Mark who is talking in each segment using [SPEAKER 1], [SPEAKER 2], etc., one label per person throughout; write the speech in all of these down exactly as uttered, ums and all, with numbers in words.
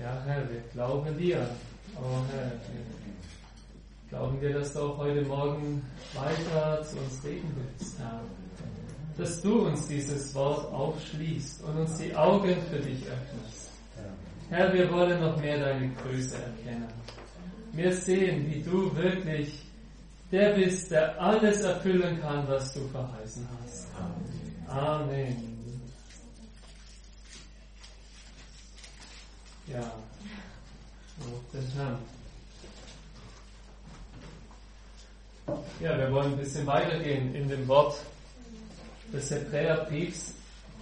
[SPEAKER 1] Ja, Herr, wir glauben dir. Oh Herr, glauben wir, dass du auch heute Morgen weiter zu uns reden willst, Herr. Dass du uns dieses Wort aufschließt und uns die Augen für dich öffnest. Herr, wir wollen noch mehr deine Größe erkennen. Wir sehen, wie du wirklich der bist, der alles erfüllen kann, was du verheißen hast. Amen. Ja, auf den Herrn. Ja, wir wollen ein bisschen weitergehen in dem Wort des Hebräerbriefs.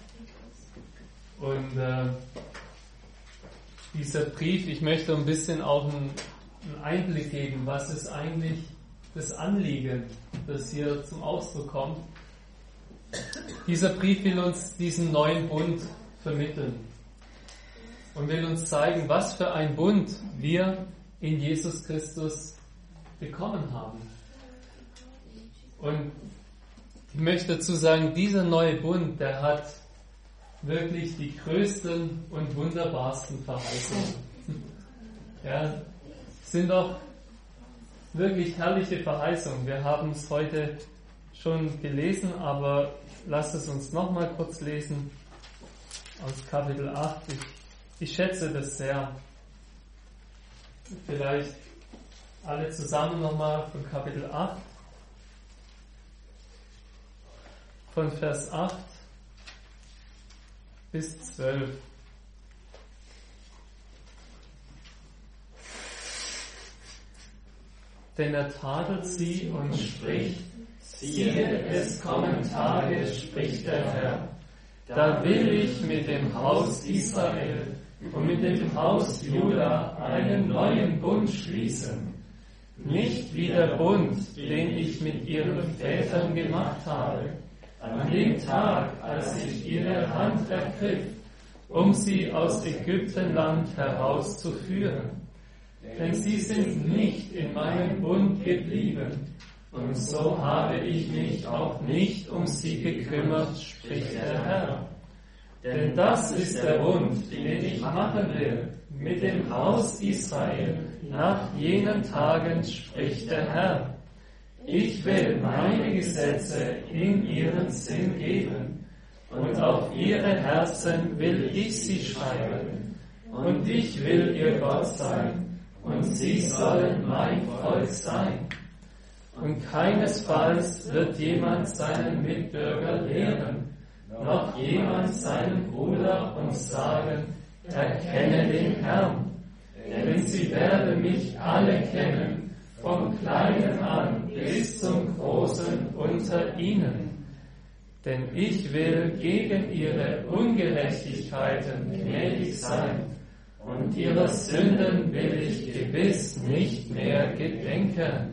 [SPEAKER 1] Und äh, dieser Brief, ich möchte ein bisschen auch einen, einen Einblick geben, was ist eigentlich das Anliegen, das hier zum Ausdruck kommt. Dieser Brief will uns diesen neuen Bund vermitteln und will uns zeigen, was für ein Bund wir in Jesus Christus bekommen haben. Und ich möchte dazu sagen, dieser neue Bund, der hat wirklich die größten und wunderbarsten Verheißungen. Ja, sind doch wirklich herrliche Verheißungen. Wir haben es heute schon gelesen, aber lasst es uns nochmal kurz lesen aus Kapitel acht. Ich, ich schätze das sehr. Vielleicht alle zusammen nochmal von Kapitel acht, von Vers acht bis zwölf. Denn er tadelt sie und spricht, siehe, es kommen Tage, spricht der Herr, da will ich mit dem Haus Israel und mit dem Haus Juda einen neuen Bund schließen. Nicht wie der Bund, den ich mit ihren Vätern gemacht habe, an dem Tag, als ich ihre Hand ergriff, um sie aus Ägyptenland herauszuführen. Denn sie sind nicht in meinem Bund geblieben, und so habe ich mich auch nicht um sie gekümmert, spricht der Herr. Denn das ist der Bund, den ich machen will, mit dem Haus Israel, nach jenen Tagen, spricht der Herr. Ich will meine Gesetze in ihren Sinn geben, und auf ihre Herzen will ich sie schreiben, und ich will ihr Gott sein, und sie sollen mein Volk sein. Und keinesfalls wird jemand seinen Mitbürger lehren, noch jemand seinen Bruder und sagen, erkenne den Herrn, denn sie werden mich alle kennen, vom Kleinen an bis zum Großen unter ihnen. Denn ich will gegen ihre Ungerechtigkeiten gnädig sein, und ihrer Sünden will ich gewiss nicht mehr gedenken.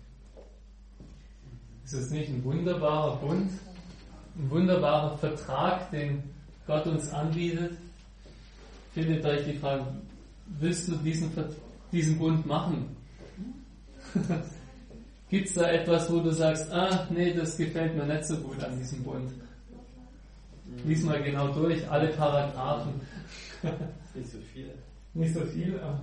[SPEAKER 1] Ist es nicht ein wunderbarer Bund, ein wunderbarer Vertrag, den Gott uns anbietet? Findet euch die Frage, willst du diesen, diesen Bund machen? Gibt es da etwas, wo du sagst, ah, nee, das gefällt mir nicht so gut an diesem Bund? Lies mal genau durch, alle Paragraphen.
[SPEAKER 2] Nicht so viel.
[SPEAKER 1] Nicht so viel, aber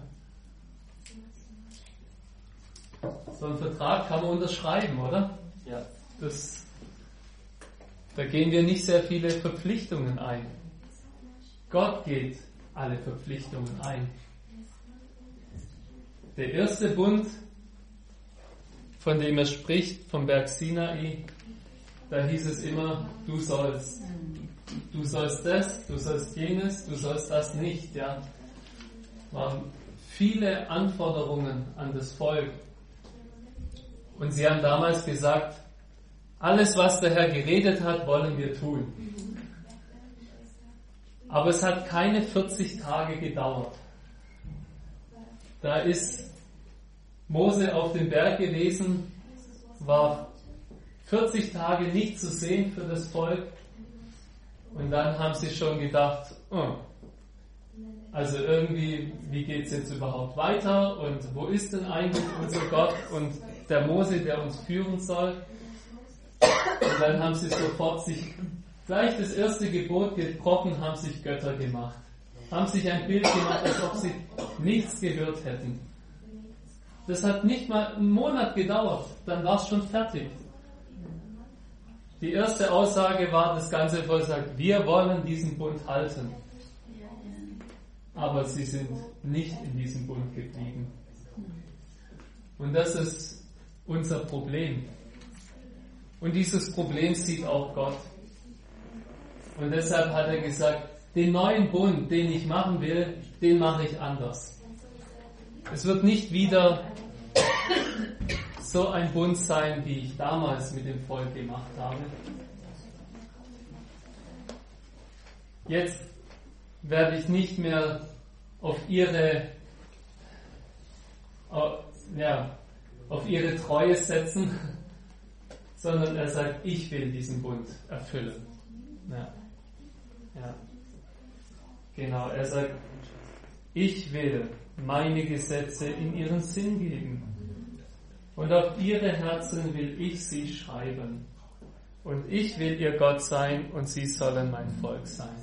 [SPEAKER 1] so einen Vertrag kann man unterschreiben, oder?
[SPEAKER 2] Ja.
[SPEAKER 1] Das, da gehen wir nicht sehr viele Verpflichtungen ein. Gott geht alle Verpflichtungen ein. Der erste Bund, von dem er spricht, vom Berg Sinai, da hieß es immer, du sollst. Du sollst das, du sollst jenes, du sollst das nicht. Ja, waren viele Anforderungen an das Volk. Und sie haben damals gesagt, alles, was der Herr geredet hat, wollen wir tun. Aber es hat keine vierzig Tage gedauert. Da ist Mose auf dem Berg gewesen, war vierzig Tage nicht zu sehen für das Volk. Und dann haben sie schon gedacht, oh, also irgendwie, wie geht es jetzt überhaupt weiter und wo ist denn eigentlich unser Gott und der Mose, der uns führen soll? Und dann haben sie sofort sich gleich das erste Gebot gebrochen, haben sich Götter gemacht. haben sich ein Bild gemacht, als ob sie nichts gehört hätten. Das hat nicht mal einen Monat gedauert, dann war es schon fertig. Die erste Aussage war, das ganze Volk sagt, wir wollen diesen Bund halten. Aber sie sind nicht in diesem Bund geblieben. Und das ist unser Problem. Und dieses Problem sieht auch Gott. Und deshalb hat er gesagt, den neuen Bund, den ich machen will, den mache ich anders. Es wird nicht wieder so ein Bund sein, wie ich damals mit dem Volk gemacht habe. Jetzt werde ich nicht mehr auf ihre, ja, auf ihre Treue setzen, sondern er sagt, ich will diesen Bund erfüllen. Ja. Ja. Genau, er sagt, ich will meine Gesetze in ihren Sinn geben. Und auf ihre Herzen will ich sie schreiben. Und ich will ihr Gott sein und sie sollen mein Volk sein.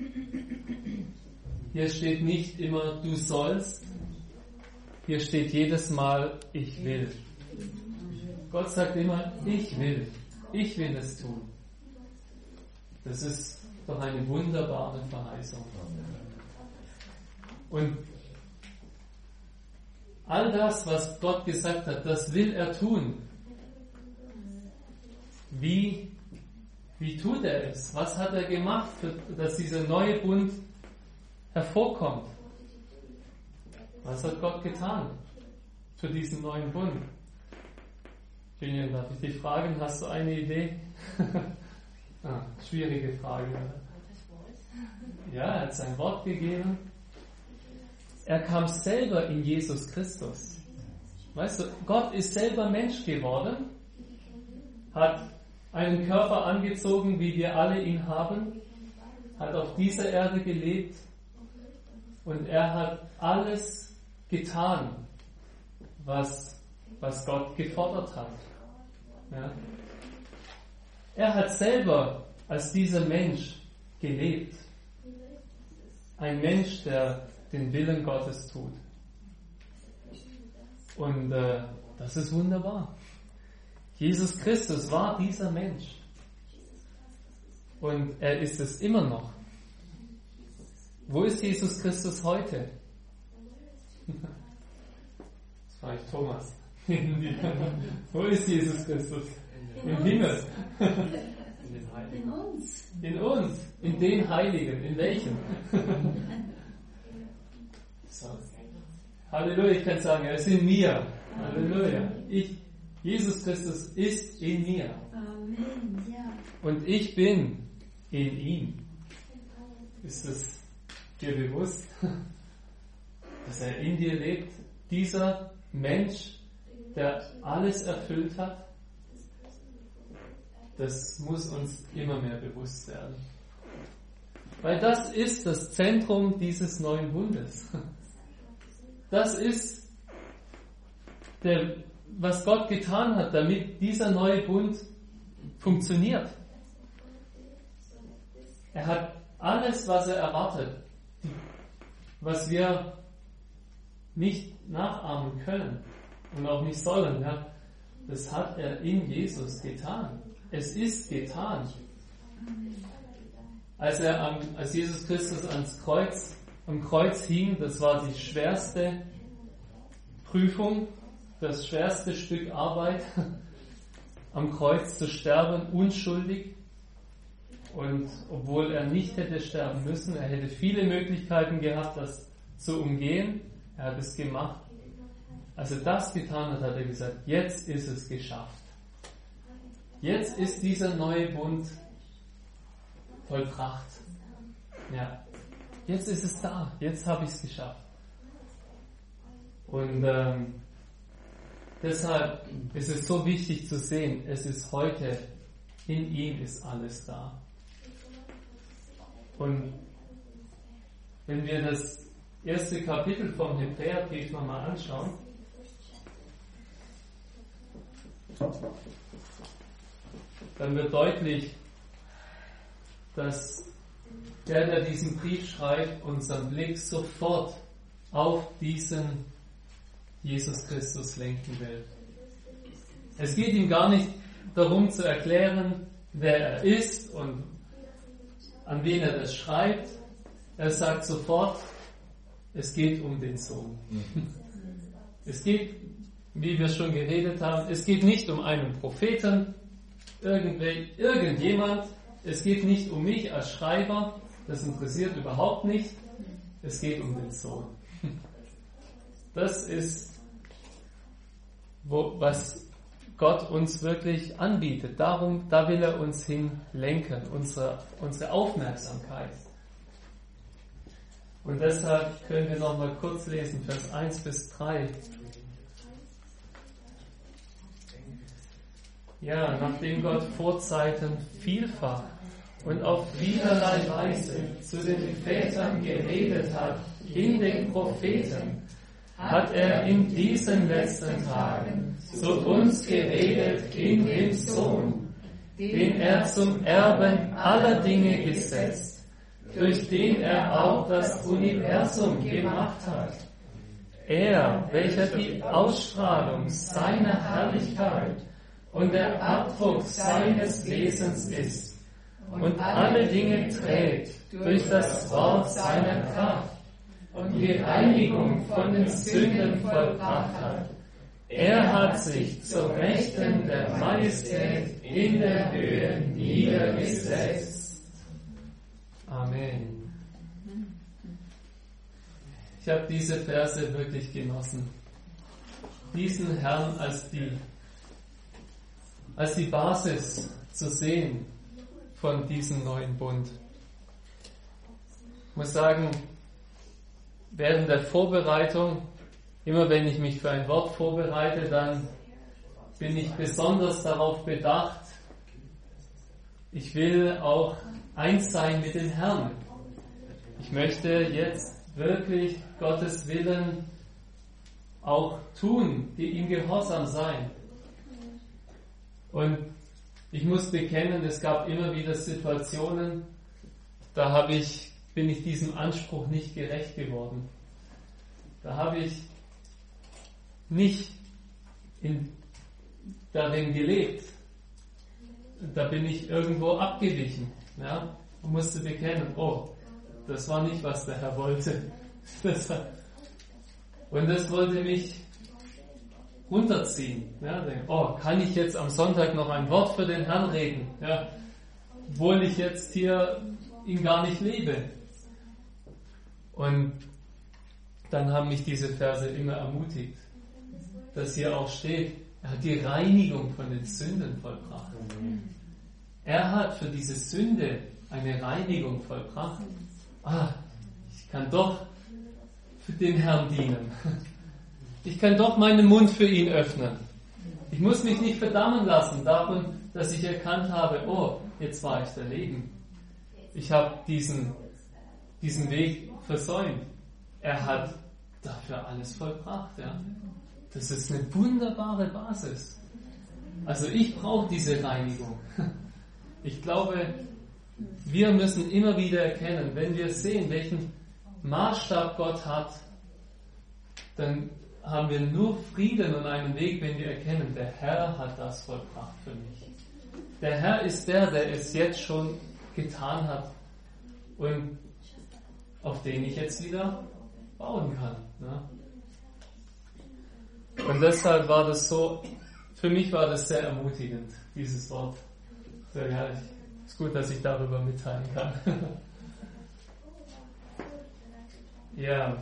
[SPEAKER 1] Hier steht nicht immer, du sollst. Hier steht jedes Mal, ich will. Gott sagt immer, ich will. Ich will es tun. Das ist doch eine wunderbare Verheißung. Und all das, was Gott gesagt hat, das will er tun. Wie, wie tut er es? Was hat er gemacht, für, dass dieser neue Bund hervorkommt? Was hat Gott getan für diesen neuen Bund? Julian, darf ich dich fragen, hast du eine Idee? ah, schwierige Frage. Ja, er hat sein Wort gegeben. Er kam selber in Jesus Christus. Weißt du, Gott ist selber Mensch geworden, hat einen Körper angezogen, wie wir alle ihn haben, hat auf dieser Erde gelebt und er hat alles getan, was, was Gott gefordert hat. Ja. Er hat selber als dieser Mensch gelebt. Ein Mensch, der den Willen Gottes tut. Und äh, das ist wunderbar. Jesus Christus war dieser Mensch. Und er ist es immer noch. Wo ist Jesus Christus heute? Das frage ich Thomas. Wo ist Jesus Christus? Im Himmel.
[SPEAKER 3] In uns.
[SPEAKER 1] In uns. In den Heiligen. In welchen? So. Halleluja, ich kann sagen, er ist in mir. Halleluja. Ich, Jesus Christus ist in mir.
[SPEAKER 3] Amen, ja.
[SPEAKER 1] Und ich bin in ihm. Ist es dir bewusst, dass er in dir lebt? Dieser Mensch, der alles erfüllt hat, das muss uns immer mehr bewusst werden. Weil das ist das Zentrum dieses neuen Bundes. Das ist, der, was Gott getan hat, damit dieser neue Bund funktioniert. Er hat alles, was er erwartet, was wir nicht nachahmen können und auch nicht sollen, ja, das hat er in Jesus getan. Es ist getan. Als er am, als Jesus Christus ans Kreuz, am Kreuz hing, das war die schwerste Prüfung, das schwerste Stück Arbeit, am Kreuz zu sterben, unschuldig. Und obwohl er nicht hätte sterben müssen, er hätte viele Möglichkeiten gehabt, das zu umgehen, er hat es gemacht. Als er das getan hat, hat er gesagt, jetzt ist es geschafft. Jetzt ist dieser neue Bund vollbracht. Ja, jetzt ist es da. Jetzt habe ich es geschafft. Und ähm, deshalb ist es so wichtig zu sehen, es ist heute, in ihm ist alles da. Und wenn wir das erste Kapitel vom Hebräerbrief nochmal anschauen, dann wird deutlich, dass der, der diesen Brief schreibt, unseren Blick sofort auf diesen Jesus Christus lenken will. Es geht ihm gar nicht darum zu erklären, wer er ist und an wen er das schreibt. Er sagt sofort, es geht um den Sohn. Es geht, wie wir schon geredet haben, es geht nicht um einen Propheten, irgendjemand, es geht nicht um mich als Schreiber, das interessiert überhaupt nicht, es geht um den Sohn. Das ist, wo, was Gott uns wirklich anbietet. Darum, da will er uns hinlenken, unsere, unsere Aufmerksamkeit. Und deshalb können wir noch mal kurz lesen, Vers eins bis drei. Ja, nachdem Gott vor Zeiten vielfach und auf vielerlei Weise zu den Vätern geredet hat, in den Propheten, hat er in diesen letzten Tagen zu uns geredet in dem Sohn, den er zum Erben aller Dinge gesetzt, durch den er auch das Universum gemacht hat. Er, welcher die Ausstrahlung seiner Herrlichkeit und der Abdruck seines Wesens ist und alle Dinge trägt durch das Wort seiner Kraft und die Reinigung von den Sünden vollbracht hat. Er hat sich zur Rechten der Majestät in der Höhe niedergesetzt. Amen. Ich habe diese Verse wirklich genossen. Diesen Herrn als die, als die Basis zu sehen von diesem neuen Bund. Ich muss sagen, während der Vorbereitung, immer wenn ich mich für ein Wort vorbereite, dann bin ich besonders darauf bedacht, ich will auch eins sein mit dem Herrn. Ich möchte jetzt wirklich Gottes Willen auch tun, die ihm gehorsam sein. Und ich muss bekennen, es gab immer wieder Situationen, da habe ich, bin ich diesem Anspruch nicht gerecht geworden. Da habe ich nicht in, darin gelebt. Da bin ich irgendwo abgewichen. Ja, und musste bekennen, oh, das war nicht, was der Herr wollte. Und das wollte mich runterziehen. Ja, denke, oh, kann ich jetzt am Sonntag noch ein Wort für den Herrn reden? Ja, obwohl ich jetzt hier ihn gar nicht lebe. Und dann haben mich diese Verse immer ermutigt, dass hier auch steht, er hat die Reinigung von den Sünden vollbracht. Er hat für diese Sünde eine Reinigung vollbracht. Ah, ich kann doch für den Herrn dienen. Ich kann doch meinen Mund für ihn öffnen. Ich muss mich nicht verdammen lassen davon, dass ich erkannt habe, oh, jetzt war ich daneben. Ich habe diesen, diesen Weg versäumt. Er hat dafür alles vollbracht. Ja? Das ist eine wunderbare Basis. Also ich brauche diese Reinigung. Ich glaube, wir müssen immer wieder erkennen, wenn wir sehen, welchen Maßstab Gott hat, dann haben wir nur Frieden und einen Weg, wenn wir erkennen, der Herr hat das vollbracht für mich. Der Herr ist der, der es jetzt schon getan hat und auf den ich jetzt wieder bauen kann. Ne? Und deshalb war das so, für mich war das sehr ermutigend, dieses Wort. So, ja, es ist gut, dass ich darüber mitteilen kann. Ja.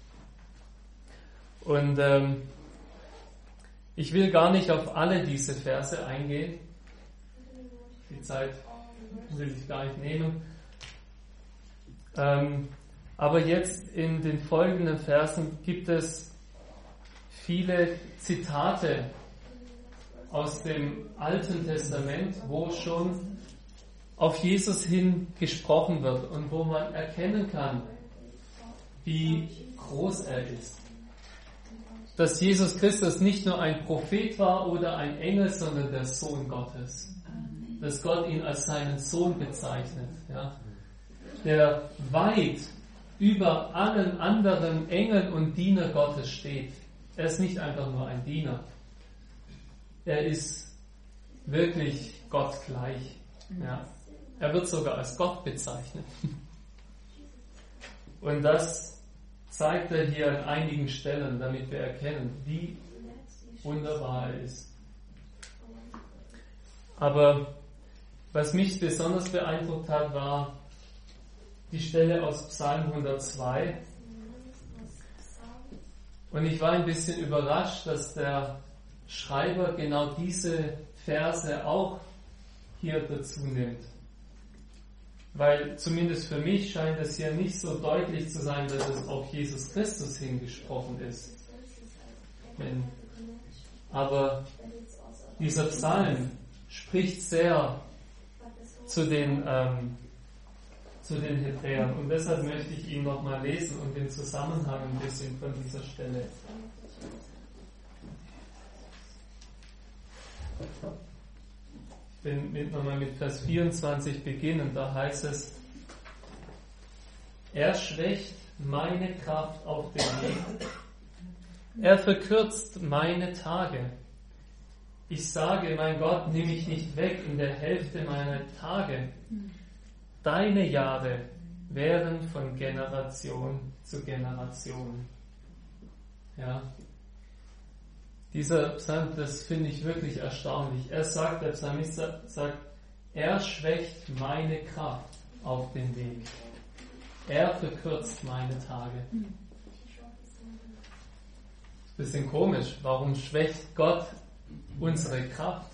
[SPEAKER 1] Und ähm, ich will gar nicht auf alle diese Verse eingehen. Die Zeit will ich gar nicht nehmen. Ähm, aber jetzt in den folgenden Versen gibt es viele Zitate aus dem Alten Testament, wo schon auf Jesus hin gesprochen wird und wo man erkennen kann, wie groß er ist. Dass Jesus Christus nicht nur ein Prophet war oder ein Engel, sondern der Sohn Gottes. Dass Gott ihn als seinen Sohn bezeichnet. Ja. der weit über allen anderen Engeln und Diener Gottes steht. Er ist nicht einfach nur ein Diener. Er ist wirklich Gott gleich. Ja. Er wird sogar als Gott bezeichnet. Und das zeigt er hier an einigen Stellen, damit wir erkennen, wie wunderbar er ist. Aber was mich besonders beeindruckt hat, war die Stelle aus Psalm hundertzwei. Und ich war ein bisschen überrascht, dass der Schreiber genau diese Verse auch hier dazu nimmt. Weil zumindest für mich scheint es hier nicht so deutlich zu sein, dass es auf Jesus Christus hingesprochen ist. Aber dieser Psalm spricht sehr zu den, ähm, zu den Hebräern. Und deshalb möchte ich ihn nochmal lesen und den Zusammenhang ein bisschen von dieser Stelle. Ich bin mit, nochmal mit Vers vierundzwanzig beginnen. Da heißt es: Er schwächt meine Kraft auf dem Weg. Er verkürzt meine Tage. Ich sage, mein Gott, nimm mich nicht weg in der Hälfte meiner Tage. Deine Jahre wären von Generation zu Generation. Ja. Dieser Psalm, das finde ich wirklich erstaunlich. Er sagt, der Psalmist sagt, er schwächt meine Kraft auf dem Weg. Er verkürzt meine Tage. Bisschen komisch, warum schwächt Gott unsere Kraft?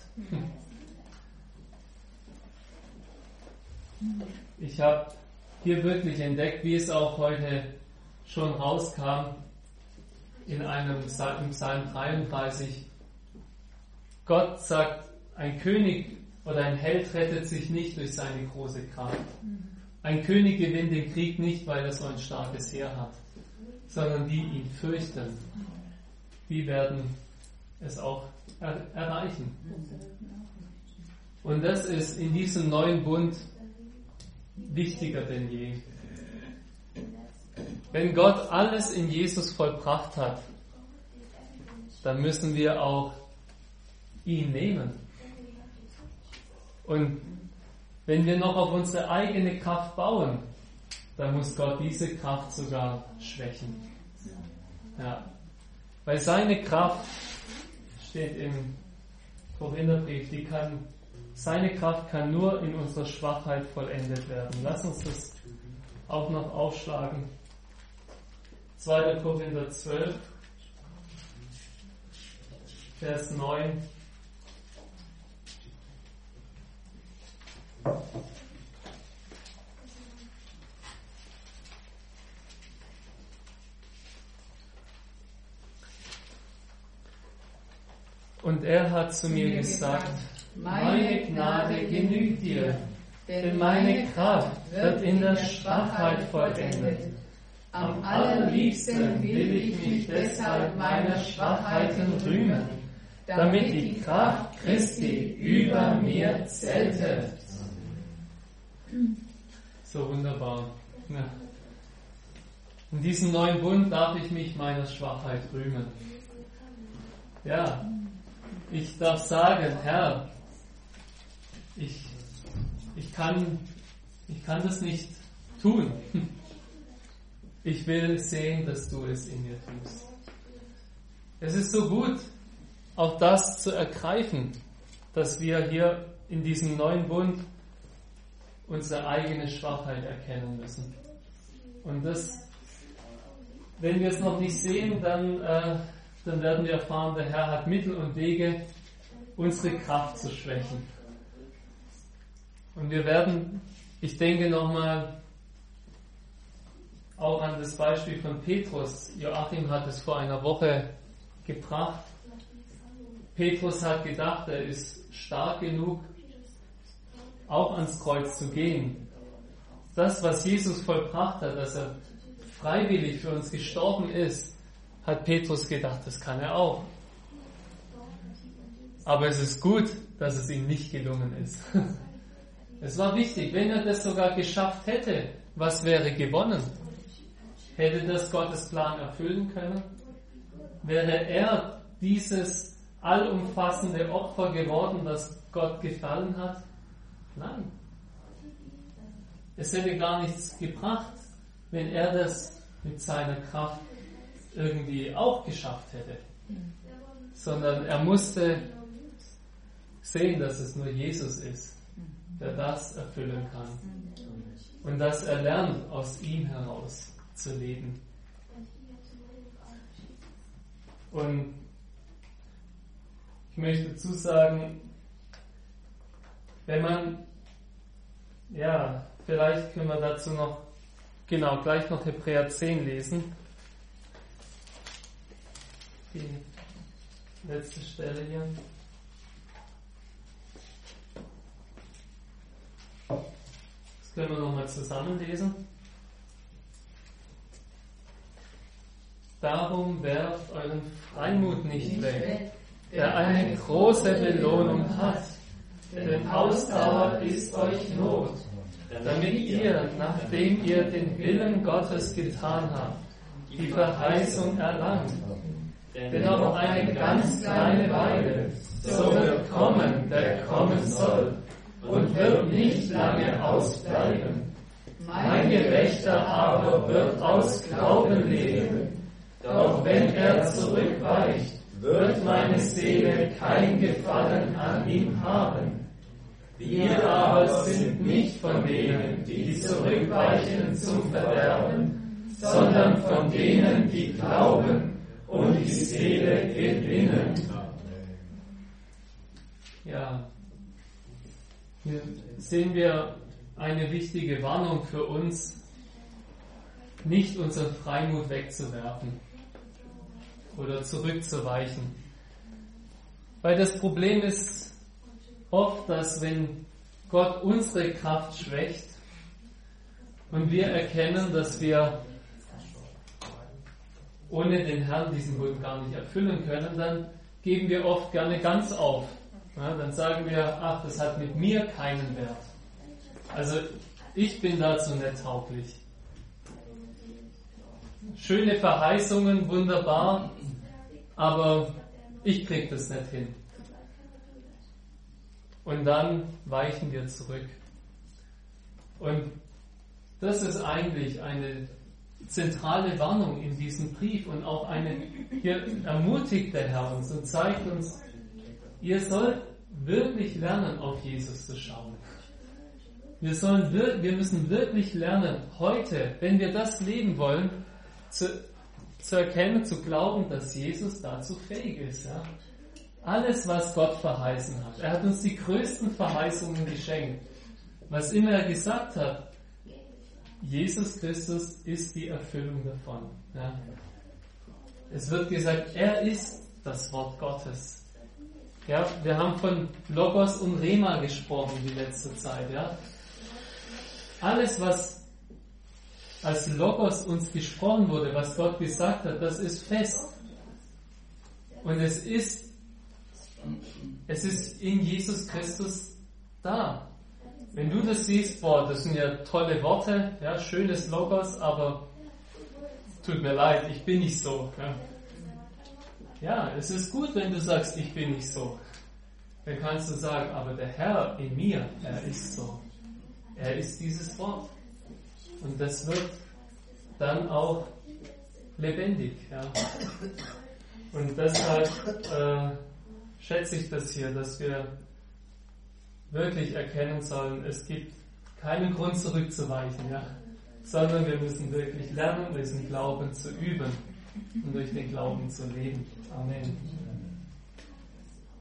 [SPEAKER 1] Ich habe hier wirklich entdeckt, wie es auch heute schon rauskam, in einem Psalm, im Psalm dreiunddreißig. Gott sagt, ein König oder ein Held rettet sich nicht durch seine große Kraft. Ein König gewinnt den Krieg nicht, weil er so ein starkes Heer hat, sondern die ihn fürchten, die werden es auch er- erreichen. Und das ist in diesem neuen Bund wichtiger denn je. Wenn Gott alles in Jesus vollbracht hat, dann müssen wir auch ihn nehmen. Und wenn wir noch auf unsere eigene Kraft bauen, dann muss Gott diese Kraft sogar schwächen. Ja. Weil seine Kraft, steht im Korintherbrief, die kann, seine Kraft kann nur in unserer Schwachheit vollendet werden. Lass uns das auch noch aufschlagen. zweiter Korinther zwölf, Vers neun. Und er hat zu mir gesagt, meine Gnade genügt dir, denn meine Kraft wird in der Schwachheit vollendet. Am allerliebsten will ich mich deshalb meiner Schwachheiten rühmen, damit die Kraft Christi über mir zelte. So wunderbar. Ja. In diesem neuen Bund darf ich mich meiner Schwachheit rühmen. Ja, ich darf sagen, Herr, ich, ich, kann, ich kann das nicht tun. Ich will sehen, dass du es in mir tust. Es ist so gut, auch das zu ergreifen, dass wir hier in diesem neuen Bund unsere eigene Schwachheit erkennen müssen. Und das, wenn wir es noch nicht sehen, dann, äh, dann werden wir erfahren, der Herr hat Mittel und Wege, unsere Kraft zu schwächen. Und wir werden, ich denke nochmal, auch an das Beispiel von Petrus. Joachim hat es vor einer Woche gebracht. Petrus hat gedacht, er ist stark genug, auch ans Kreuz zu gehen. Das, was Jesus vollbracht hat, dass er freiwillig für uns gestorben ist, hat Petrus gedacht, das kann er auch. Aber es ist gut, dass es ihm nicht gelungen ist. Es war wichtig, wenn er das sogar geschafft hätte, was wäre gewonnen? Hätte das Gottes Plan erfüllen können? Wäre er dieses allumfassende Opfer geworden, das Gott gefallen hat? Nein. Es hätte gar nichts gebracht, wenn er das mit seiner Kraft irgendwie auch geschafft hätte. Sondern er musste sehen, dass es nur Jesus ist, der das erfüllen kann. Und dass er lernt, aus ihm heraus zu leben. Und ich möchte dazu sagen, wenn man, ja, vielleicht können wir dazu noch, genau, gleich noch Hebräer zehn lesen. Die letzte Stelle hier. Das können wir nochmal zusammenlesen. Darum werft euren Freimut nicht weg, der eine große Belohnung hat. Denn Ausdauer ist euch Not, damit ihr, nachdem ihr den Willen Gottes getan habt, die Verheißung erlangt. Denn noch eine ganz kleine Weile, so wird kommen, der kommen soll, und wird nicht lange ausbleiben. Mein Gerechter aber wird aus Glauben leben. Doch wenn er zurückweicht, wird meine Seele kein Gefallen an ihm haben. Wir aber sind nicht von denen, die zurückweichen zum Verderben, sondern von denen, die glauben und die Seele gewinnen. Ja, hier sehen wir eine wichtige Warnung für uns, nicht unseren Freimut wegzuwerfen oder zurückzuweichen. Weil das Problem ist oft, dass wenn Gott unsere Kraft schwächt und wir erkennen, dass wir ohne den Herrn diesen Wunsch gar nicht erfüllen können, dann geben wir oft gerne ganz auf. Ja, dann sagen wir, ach, das hat mit mir keinen Wert. Also ich bin dazu nicht tauglich. Schöne Verheißungen, wunderbar, aber ich krieg das nicht hin. Und dann weichen wir zurück. Und das ist eigentlich eine zentrale Warnung in diesem Brief und auch eine, hier ermutigt der Herr uns und zeigt uns, ihr sollt wirklich lernen, auf Jesus zu schauen. Wir, sollen, wir müssen wirklich lernen, heute, wenn wir das leben wollen, zu, zu erkennen, zu glauben, dass Jesus dazu fähig ist. Ja? Alles, was Gott verheißen hat. Er hat uns die größten Verheißungen geschenkt. Was immer er gesagt hat, Jesus Christus ist die Erfüllung davon. Ja? Es wird gesagt, er ist das Wort Gottes. Ja, wir haben von Logos und Rema gesprochen die letzte Zeit. Ja? Alles, was als Logos uns gesprochen wurde, was Gott gesagt hat, das ist fest. Und es ist, es ist in Jesus Christus da. Wenn du das siehst, boah, das sind ja tolle Worte, ja, schönes Logos, aber tut mir leid, ich bin nicht so. Ja. Ja, es ist gut, wenn du sagst, ich bin nicht so. Dann kannst du sagen, aber der Herr in mir, er ist so. Er ist dieses Wort. Und das wird dann auch lebendig. Ja. Und deshalb äh, schätze ich das hier, dass wir wirklich erkennen sollen, es gibt keinen Grund zurückzuweichen, ja, sondern wir müssen wirklich lernen, diesen Glauben zu üben und durch den Glauben zu leben. Amen.